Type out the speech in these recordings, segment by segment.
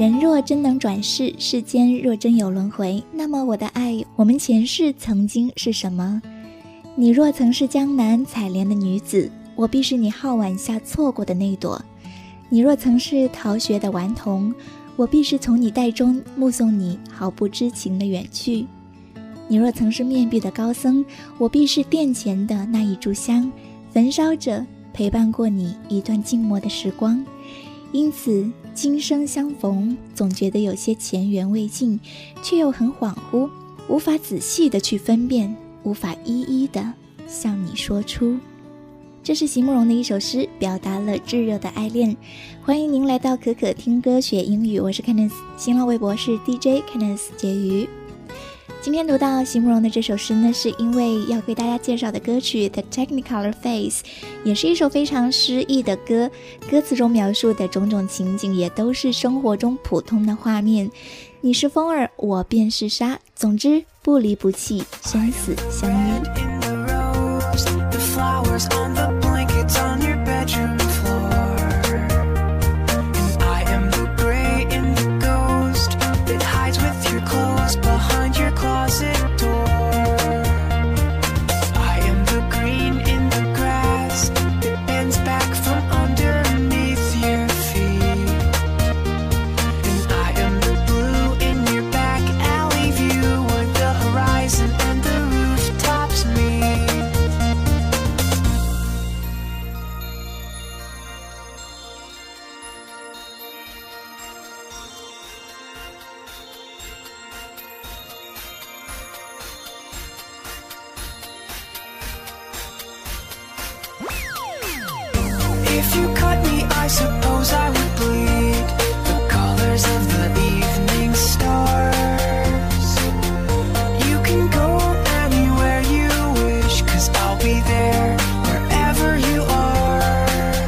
人若真能转世，世间若真有轮回，那么我的爱，我们前世曾经是什么？你若曾是江南采莲的女子，我必是你皓晚下错过的那朵；你若曾是逃学的顽童，我必是从你袋中目送你毫不知情的远去；你若曾是面壁的高僧，我必是殿前的那一炷香，焚烧着陪伴过你一段静默的时光。因此今生相逢，总觉得有些前缘未尽，却又很恍惚，无法仔细的去分辨，无法一一的向你说出。这是席慕容的一首诗，表达了炙热的爱恋。欢迎您来到可可听歌学英语，我是 Candice， 新浪微博是 DJ Candice 婕妤。今天读到席慕容的这首诗呢，是因为要给大家介绍的歌曲 The Technicolor Face 也是一首非常诗意的歌，歌词中描述的种种情景也都是生活中普通的画面。你是风儿，我便是沙，总之不离不弃，生死相依。 If you cut me, I suppose I would bleed the colors of the evening stars. You can go anywhere you wish, 'cause I'll be there wherever you are.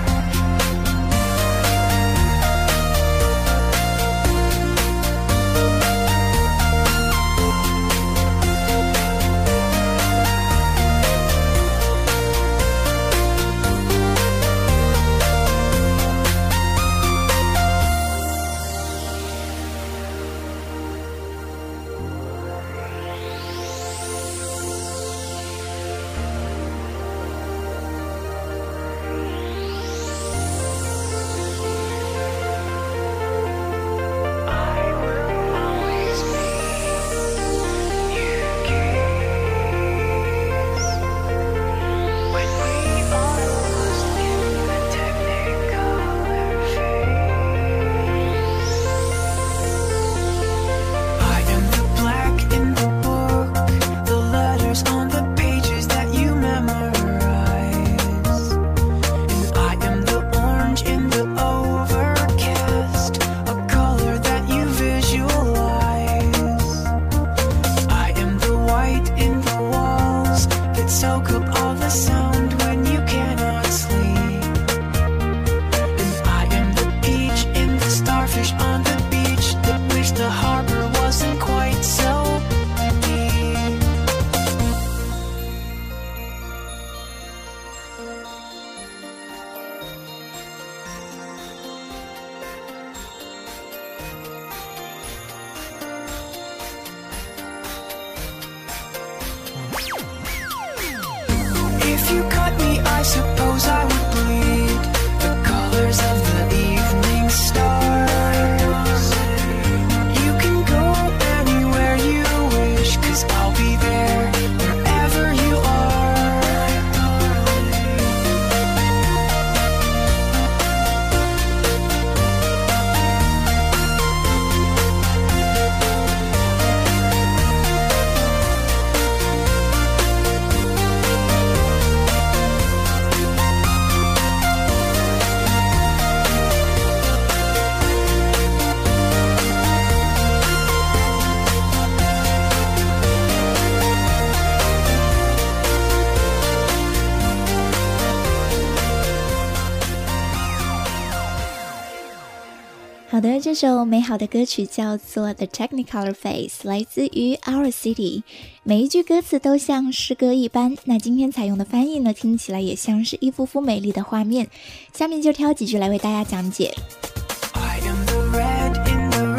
If you cut me, I suppose I would bleed the colors of the evening stars. You can go anywhere you wish, 'cause I'll be there wherever you are. 好的，这首美好的歌曲叫做 The Technicolor Face， 来自于 Our City， 每一句歌词都像诗歌一般，那今天采用的翻译呢，听起来也像是一幅幅美丽的画面。下面就挑几句来为大家讲解。 I am the red in the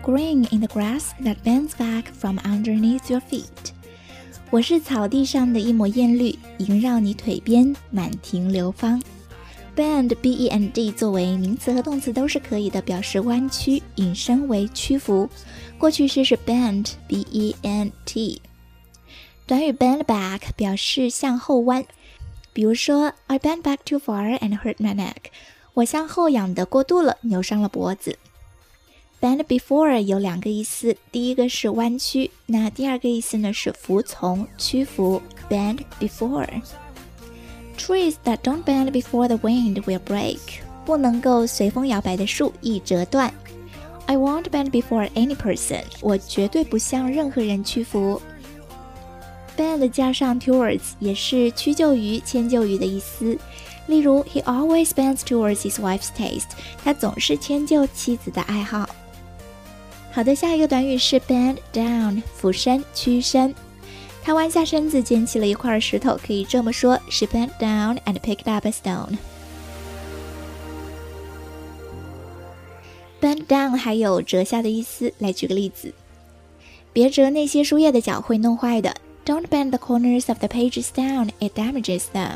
green in the grass that bends back from underneath your feet. 我是草地上的一抹艳绿，萦绕你腿边，满庭流芳。Bend B-E-N-D 作为名词和动词都是可以的，表示弯曲，引申为屈服。过去式是 bend B-E-N-T。短语 bend back 表示向后弯，比如说 I bent back too far and hurt my neck. 我向后仰得过度了，扭伤了脖子。Bend before 有两个意思，第一个是弯曲，那第二个意思呢是服从、屈服。Bend before。Trees that don't bend before the wind will break. 不能够随风摇摆的树易折断。I won't bend before any person. 我绝对不向任何人屈服。Bend 加上 towards 也是屈就于、迁就于的意思。例如 He always bends towards his wife's taste. 他总是迁就妻子的爱好。好的，下一个短语是 bend down, 俯身、屈身。他弯下身子捡起了一块石头，可以这么说 She bent down and picked up a stone. Bend down 还有折下的意思，来举个例子。别折那些书页的角，会弄坏的。Don't bend the corners of the pages down, it damages them.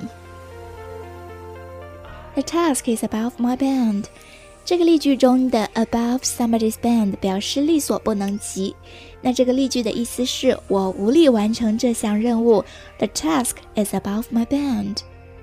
The task is above my bend. 这个例句中的 above somebody's bend 表示力所不能及。那这个例句的意思是我无力完成这项任务。The task is above my bend.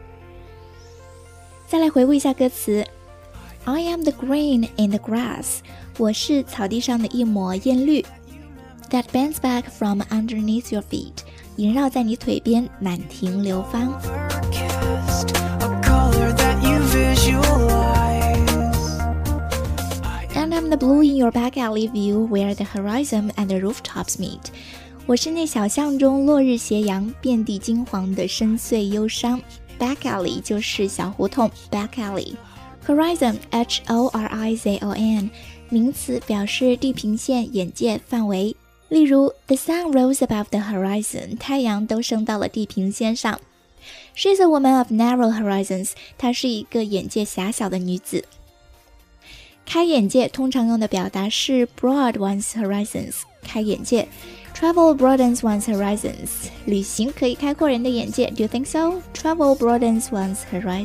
再来回顾一下歌词。I am the green in the grass. 我是草地上的一抹艳绿。That bends back from underneath your feet. 萦绕在你腿边，满庭流芳。And I'm the blue in your back alley view where the horizon and the rooftops meet. 我是那小巷中落日斜阳，遍地金黄的深邃忧伤。Back alley 就是小胡同 back alley。Horizon H-O-R-I-Z-O-N 名词表示地平线、眼界、范围。例如 The sun rose above the horizon. 太阳都升到了地平线上。She's a woman of narrow horizons. 她是一个眼界狭小的女子。开眼界通常用的表达是 broad one's horizons. 开眼界。Travel broadens one's horizons. 旅行可以开阔人的眼界。Do you think so? Travel broadens one's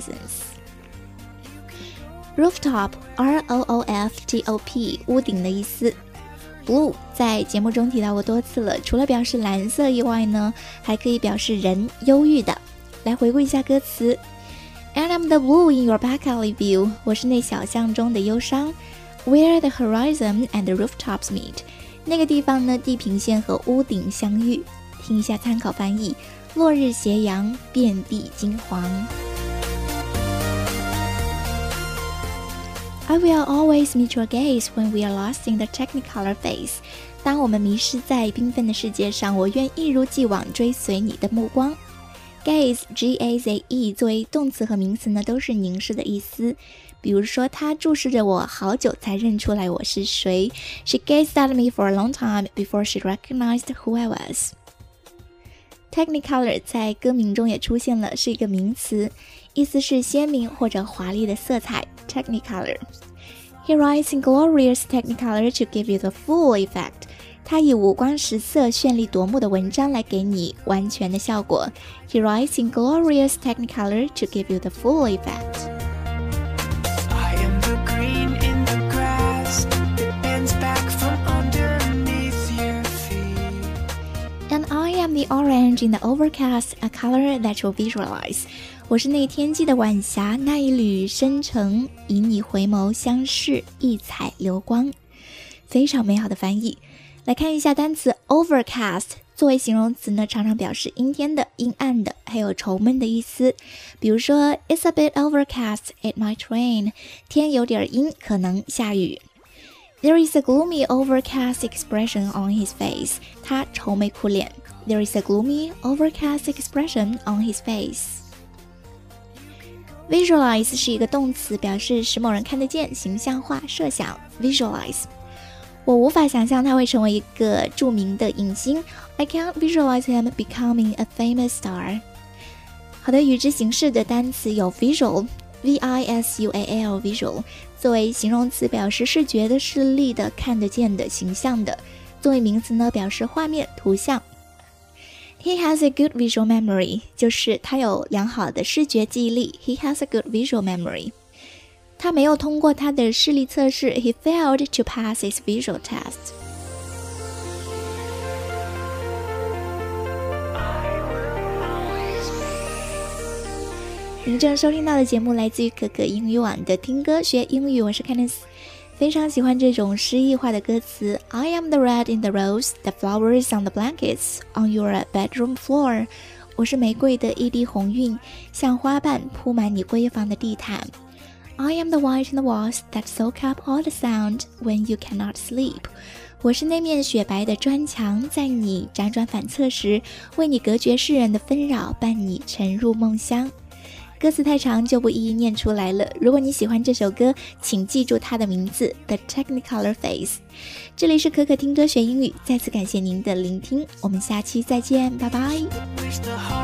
horizons.Rooftop, R-O-O-F-T-O-P 屋顶的意思。Blue 在节目中提到过多次了，除了表示蓝色以外呢，还可以表示人，忧郁的。来回顾一下歌词。And I'm the blue in your back alley view. 我是那小巷中的忧伤。Where the horizon and the rooftops meet. 那个地方呢，地平线和屋顶相遇。听一下参考翻译。落日斜阳，遍地金黄。I will always meet your gaze when we are lost in the technicolor phase. 当我们迷失在缤纷的世界上，我愿一如既往追随你的目光。Gaze, G-A-Z-E 作为动词和名词呢，都是凝视的意思。比如说，他注视着我好久才认出来我是谁。She gazed at me for a long time before she recognized who I was. Technicolor 在歌名中也出现了，是一个名词，意思是鲜明或者华丽的色彩。Technicolor. He writes in glorious technicolor to give you the full effect. 他以五光十色、绚丽夺目的文章来给你完全的效果。He writes in glorious technicolor to give you the full effect. I am the green in the grass that bends back from underneath your feet. And I am the orange in the overcast, a color that you'll visualize. 我是那天际的晚霞，那一缕深橙，以你回眸相视，异彩流光。非常美好的翻译。来看一下单词 overcast， 作为形容词呢，常常表示阴天的、阴暗的，还有愁闷的意思。比如说 It's a bit overcast, it might rain. 天有点阴，可能下雨。There is a gloomy overcast expression on his face. 他愁眉苦脸。There is a gloomy overcast expression on his face.Visualize 是一个动词，表示使某人看得见、形象化、设想。Visualize， 我无法想象他会成为一个著名的影星。I can't visualize him becoming a famous star。好的，与之形式的单词有 visual，V-I-S-U-A-L visual， 作为形容词表示视觉的、视力的、看得见的、形象的；作为名词呢，表示画面、图像。He has a good visual memory， 就是他有良好的视觉记忆力。He has a good visual memory。他没有通过他的视力测试。He failed to pass his visual test。您正收听到的节目来自于可可英语网的听歌学英语，我是 Candice， 非常喜欢这种诗意化的歌词。 I am the red in the rose, the flowers on the blankets, on your bedroom floor。 我是玫瑰的一滴红晕，像花瓣铺满你闺房的地毯。I am the white in the walls that soak up all the sound when you cannot sleep。 我是那面雪白的砖墙，在你辗转反侧时，为你隔绝世人的纷扰，伴你沉入梦乡。歌词太长就不一一念出来了，如果你喜欢这首歌，请记住它的名字 The Technicolor Face。 这里是可可听歌学英语，再次感谢您的聆听，我们下期再见，拜拜。